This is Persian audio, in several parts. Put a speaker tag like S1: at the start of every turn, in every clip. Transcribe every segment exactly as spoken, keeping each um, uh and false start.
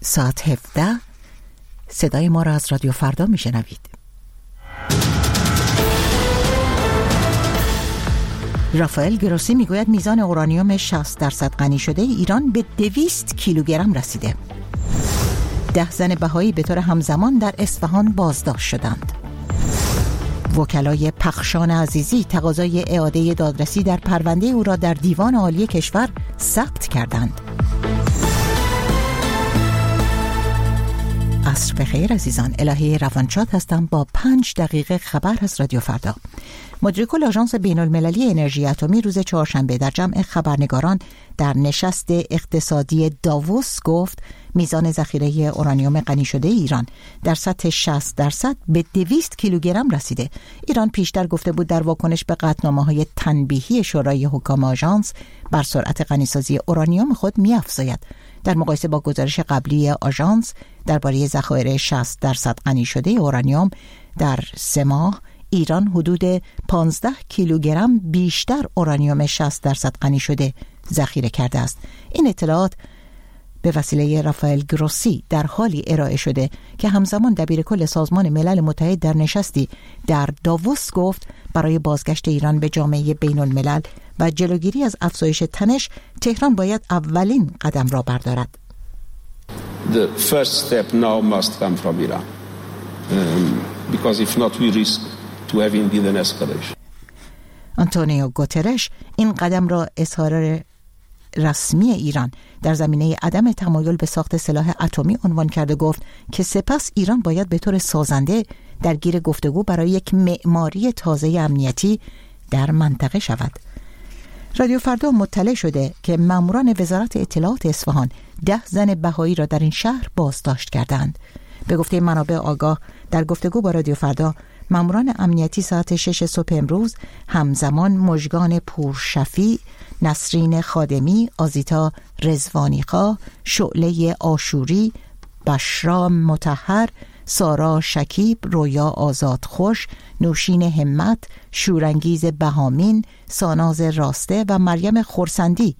S1: ساعت هفده. صدای ما را از رادیو فردا میشنوید. رافائل گروسی میگوید میزان اورانیوم شصت درصد غنی شده ایران به دویست کیلوگرم رسیده. ده زن بهایی به طور همزمان در اصفهان بازداشت شدند. وکلای پخشان عزیزی تقاضای اعاده دادرسی در پرونده او را در دیوان عالی کشور ثبت کردند. عصر بخیر عزیزان، الهی روانشاد هستم با پنج دقیقه خبر از رادیو فردا. مدیر کل آژانس بین المللی انرژی اتمی روز چهارشنبه در جمع خبرنگاران در نشست اقتصادی داووس گفت میزان ذخیره اورانیوم غنی شده ایران در سطح شصت درصد به دویست کیلوگرم رسیده. ایران پیشتر گفته بود در واکنش به قطعنامه‌های تنبیهی شورای حکام آژانس بر سرعت غنیسازی اورانیوم خود می‌افزاید. در مقایسه با گزارش قبلی آژانس درباره ذخایر شصت درصد غنی شده اورانیوم در سه ماه، ایران حدود پانزده کیلوگرم بیشتر اورانیوم شصت درصد غنی شده ذخیره کرده است. این اطلاعات به وسیله رافائل گروسی در حالی ارائه شده که همزمان دبیر کل سازمان ملل متحد در نشستی در داووس گفت برای بازگشت ایران به جامعه بین الملل و جلوگیری از افزایش تنش، تهران باید اولین قدم را بردارد.
S2: The first step now must come from Iran. Um, because if not we risk to have indeed an escalation.
S1: آنتونیو گوترش این قدم را اظهار رسمی ایران در زمینه عدم تمایل به ساخت سلاح اتمی عنوان کرده، گفت که سپس ایران باید به طور سازنده درگیر گفتگو برای یک معماری تازه امنیتی در منطقه شود. رادیو فردا مطلع شده که ماموران وزارت اطلاعات اصفهان ده زن بهایی را در این شهر بازداشت کردند. به گفته منابع آگاه در گفتگو با رادیو فردا، ماموران امنیتی ساعت شش صبح امروز همزمان مژگان پورشفی، نسرین خادمی، آزیتا رضوانیخواه، شعله آشوری، بشرا مطهر، سارا شکیب، رویا آزادخوش، نوشین همت، شورانگیز بهامین، ساناز راسته و مریم خورسندی،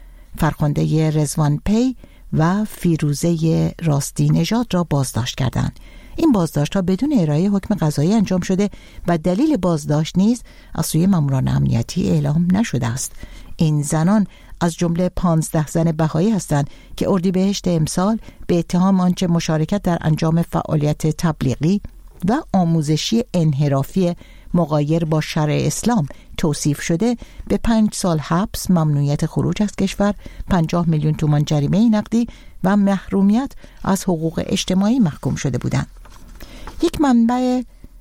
S1: فرخنده رضوان پی و فیروزه راستی نژاد را بازداشت کردند. این بازداشت ها بدون ارائه حکم قضایی انجام شده و دلیل بازداشت نیز از سوی ماموران امنیتی اعلام نشده است. این زنان از جمله پانزده زن بهایی هستند که اردیبهشت امسال به اتهام آنچه مشارکت در انجام فعالیت تبلیغی و آموزشی انحرافی مغایر با شرع اسلام توصیف شده به پنج سال حبس، ممنوعیت خروج از کشور، پنجاه میلیون تومان جریمه نقدی و محرومیت از حقوق اجتماعی محکوم شده بودند. یک منبع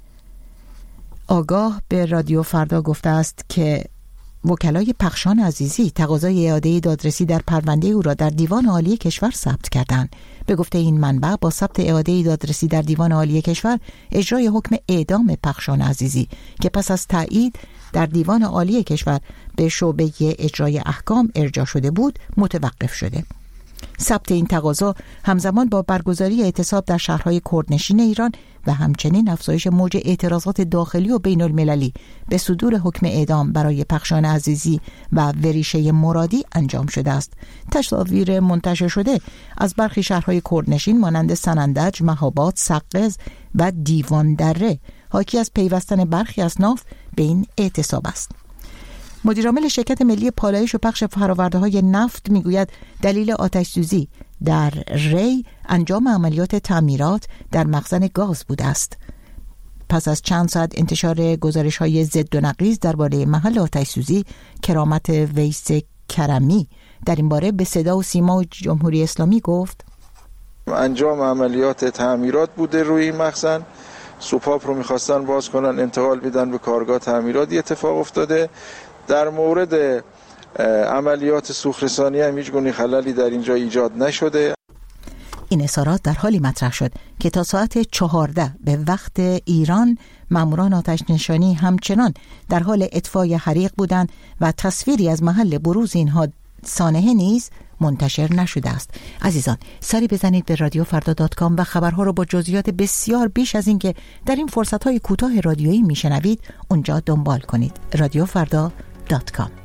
S1: آگاه به رادیو فردا گفته است که وکلای پخشان عزیزی تقاضای اعاده دادرسی در پرونده او را در دیوان عالی کشور ثبت کردند. به گفته این منبع با ثبت اعاده دادرسی در دیوان عالی کشور، اجرای حکم اعدام پخشان عزیزی که پس از تایید در دیوان عالی کشور به شعبه اجرای احکام ارجاع شده بود متوقف شده. ثبت این تقاضا همزمان با برگزاری اعتصاب در شهرهای کردنشین ایران و همچنین افزایش موج اعتراضات داخلی و بین المللی به صدور حکم اعدام برای پخشان عزیزی و وریشه مرادی انجام شده است. تصاویر منتشر شده از برخی شهرهای کردنشین مانند سنندج، مهاباد، سقز و دیوان دره حاکی از پیوستن برخی اصناف به این اعتصاب است. مدیرعامل شرکت ملی پالایش و پخش فرآورده‌های نفت میگوید دلیل آتش‌سوزی در ری انجام عملیات تعمیرات در مخزن گاز بوده است. پس از چند ساعت انتشار گزارش‌های ضد و نقیض درباره محل آتش‌سوزی، کرامت ویس کرمی در این باره به صدا و سیما جمهوری اسلامی گفت
S3: انجام عملیات تعمیرات بوده روی این مخزن. سوپاپ رو می‌خواستن باز کنن، انتقال بدن به کارگاه تعمیراتی، اتفاق افتاده. در مورد عملیات سوخت‌رسانی هم هیچ گونه خللی در اینجا ایجاد نشده.
S1: این اظهارات در حالی مطرح شد که تا ساعت چهارده به وقت ایران ماموران آتش نشانی همچنان در حال اطفای حریق بودند و تصویری از محل بروز اینها سانحه نیز منتشر نشده است. عزیزان، سری بزنید به رادیو فردا دات کام و خبرها رو با جزئیات بسیار بیش از این که در این فرصت‌های کوتاه رادیویی میشنوید اونجا دنبال کنید. رادیو فردا دات کام.